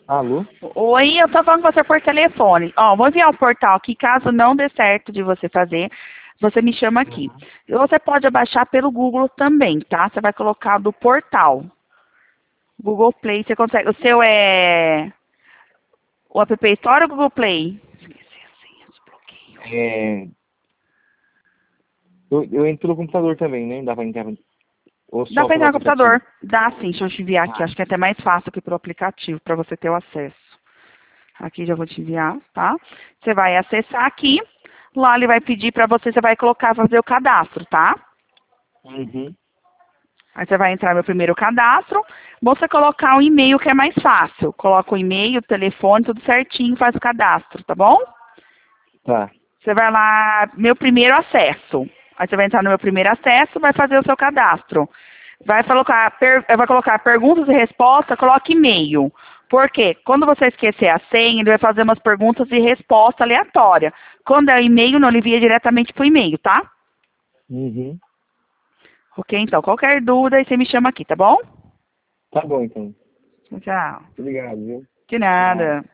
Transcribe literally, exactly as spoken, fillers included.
Alô? Oi, eu tô falando com você por telefone. Ó, vou enviar o portal aqui, caso não dê certo de você fazer, você me chama aqui. Uhum. Você pode abaixar pelo Google também, tá? Você vai colocar do portal. Google Play, você consegue. O seu é o App Store ou Google Play? Esqueci a senha, desbloqueio. É... Eu, eu entro no computador também, né? Dá pra entrar ou Dá só pra pelo entrar no aplicativo? computador? Dá sim, deixa eu te enviar aqui. Ah, Acho que é até mais fácil que pro aplicativo, para você ter o acesso. Aqui já vou te enviar, tá? Você vai acessar aqui. Lá ele vai pedir para você, você vai colocar, fazer o cadastro, tá? uhum. Aí você vai entrar no meu primeiro cadastro. Você colocar o e-mail que é mais fácil. Coloca o e-mail, o telefone, tudo certinho, faz o cadastro, tá bom? Tá. Você vai lá, meu primeiro acesso. Aí você vai entrar no meu primeiro acesso, vai fazer o seu cadastro. Vai colocar, per, vai colocar perguntas e respostas, coloque e-mail. Por quê? Quando você esquecer a senha, ele vai fazer umas perguntas e resposta aleatória. Quando é e-mail, não, ele envia diretamente pro e-mail, tá? Uhum. Ok, então, qualquer dúvida, aí você me chama aqui, tá bom? Tá bom, então. Tchau. Obrigado, viu? De Tchau. nada.